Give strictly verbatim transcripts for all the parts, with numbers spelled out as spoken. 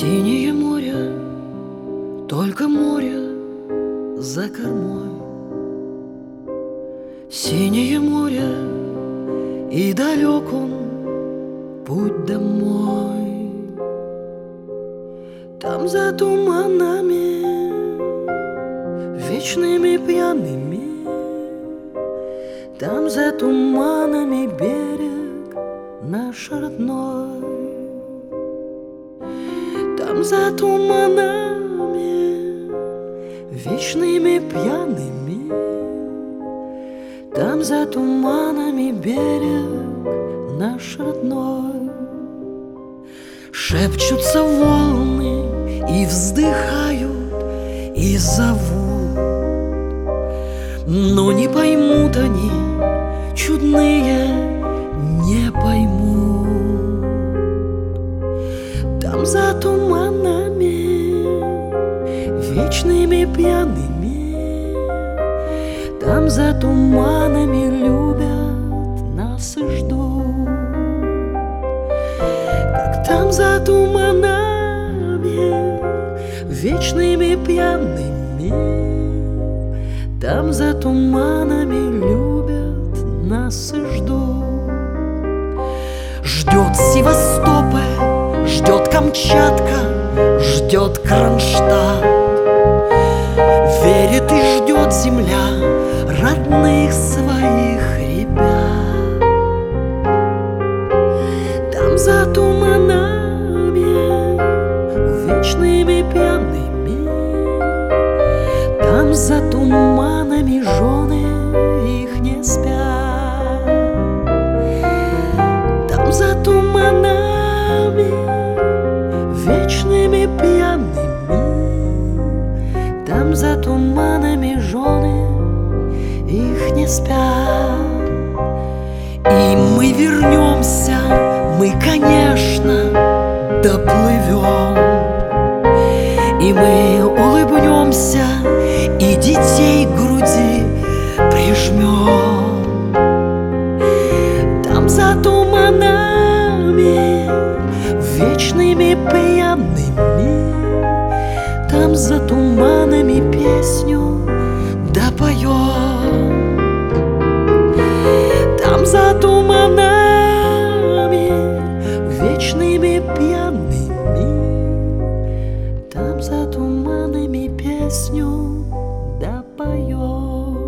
Синее море, только море за кормой. Синее море, и далек он путь домой. Там за туманами вечными пьяными, там за туманами берег наш родной. Там за туманами вечными пьяными, там за туманами берег наш родной. Шепчутся волны и вздыхают, и зовут, но не поймут они, чудные не поймут. Там за туманами вечными пьяными, там за туманами любят нас и ждут. Как там за туманами вечными пьяными, там за туманами любят нас и ждут. Ждет Севастополь, ждет Камчатка, ждет Кронштадт. Верит и ждет земля родных своих ребят. Там за туманами вечными пьяными, там за туманами жены их не спят. Там за туманами вечными пьяными, там за туманами жены их не спят. И мы вернемся, мы, конечно, доплывем, и мы улыбнемся, и детей к груди прижмем. Там за туманами вечными пьяными, там за туманами песню допоем. Там за туманами вечными пьяными, там за туманами песню допоем.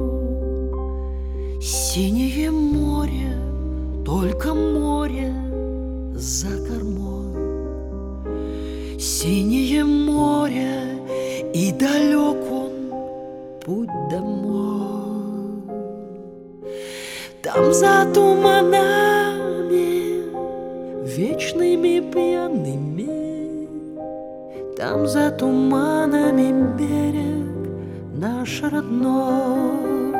Синее море, только море за кормой. Синее море, и далек он путь домой. Там за туманами вечными пьяными, там за туманами берег наш родной.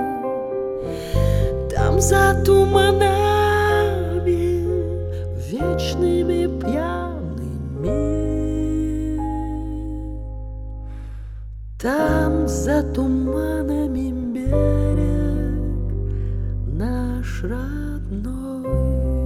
Там за туманами вечными пьяными, там за туманами берег наш родной.